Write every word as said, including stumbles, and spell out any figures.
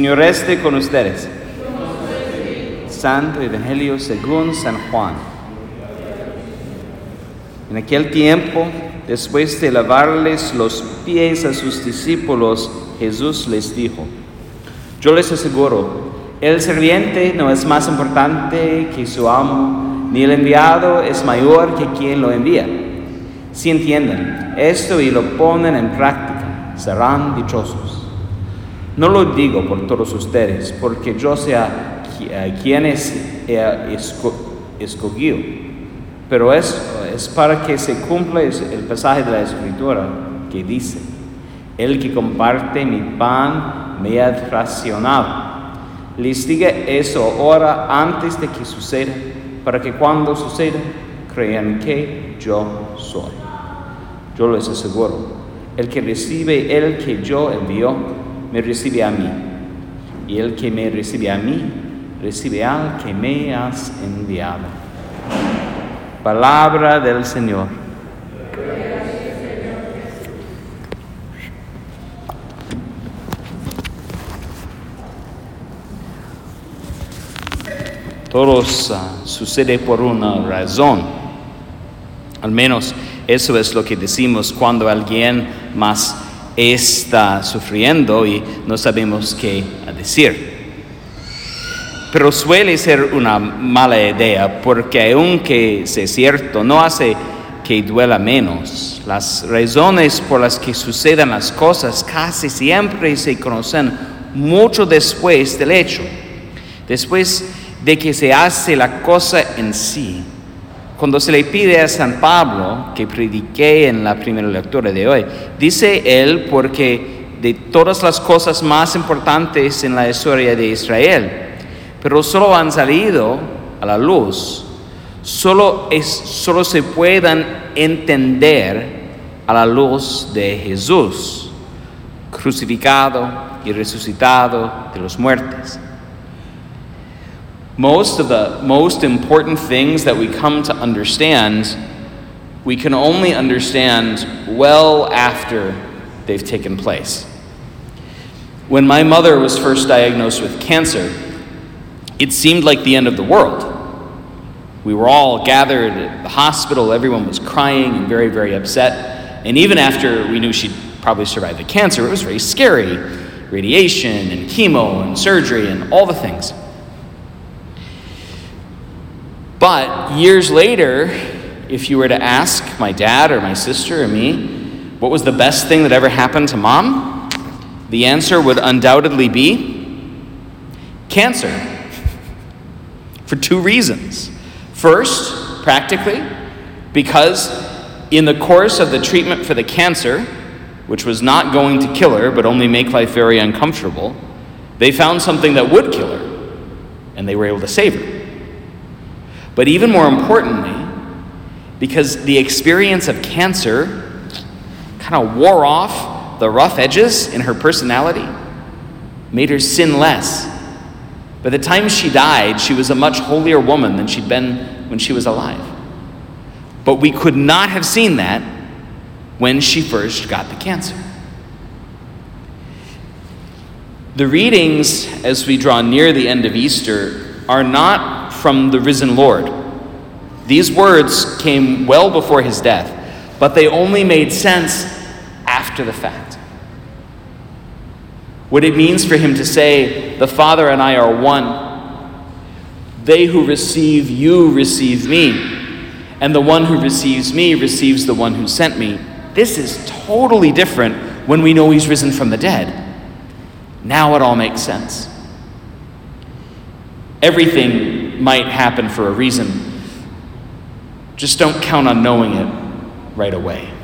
Señor esté con ustedes. Santo Evangelio según San Juan. En aquel tiempo, después de lavarles los pies a sus discípulos, Jesús les dijo: Yo les aseguro, el sirviente no es más importante que su amo, ni el enviado es mayor que quien lo envía. Si entienden esto y lo ponen en práctica, serán dichosos. No lo digo por todos ustedes, porque yo sea quienes he escogido, pero es, es para que se cumpla el pasaje de la Escritura que dice: el que comparte mi pan me ha traicionado. Les digo eso ahora antes de que suceda, para que cuando suceda crean que yo soy. Yo les aseguro, el que recibe el que yo envío, me recibe a mí, y el que me recibe a mí, recibe al que me has enviado. Palabra del Señor. Todo uh, sucede por una razón. Al menos eso es lo que decimos cuando alguien más está sufriendo y no sabemos qué decir. Pero suele ser una mala idea, porque aunque sea cierto, no hace que duela menos. Las razones por las que suceden las cosas casi siempre se conocen mucho después del hecho, después de que se hace la cosa en sí. Cuando se le pide a San Pablo, que prediqué en la primera lectura de hoy, dice él, porque de todas las cosas más importantes en la historia de Israel, pero solo han salido a la luz, solo, es, solo se puedan entender a la luz de Jesús, crucificado y resucitado de los muertos. Most of the most important things that we come to understand, we can only understand well after they've taken place. When my mother was first diagnosed with cancer, it seemed like the end of the world. We were all gathered at the hospital, everyone was crying and very, very upset. And even after we knew she'd probably survive the cancer, it was very scary. Radiation and chemo and surgery and all the things. But years later, if you were to ask my dad or my sister or me, what was the best thing that ever happened to Mom? The answer would undoubtedly be cancer. For two reasons. First, practically, because in the course of the treatment for the cancer, which was not going to kill her but only make life very uncomfortable, they found something that would kill her, and they were able to save her. But even more importantly, because the experience of cancer kind of wore off the rough edges in her personality, made her sin less. By the time she died, she was a much holier woman than she'd been when she was alive. But we could not have seen that when she first got the cancer. The readings, as we draw near the end of Easter, are not from the risen Lord. These words came well before his death, but they only made sense after the fact. What it means for him to say, the Father and I are one. They who receive you receive me, and the one who receives me receives the one who sent me. This is totally different when we know he's risen from the dead. Now it all makes sense. Everything might happen for a reason. Just don't count on knowing it right away.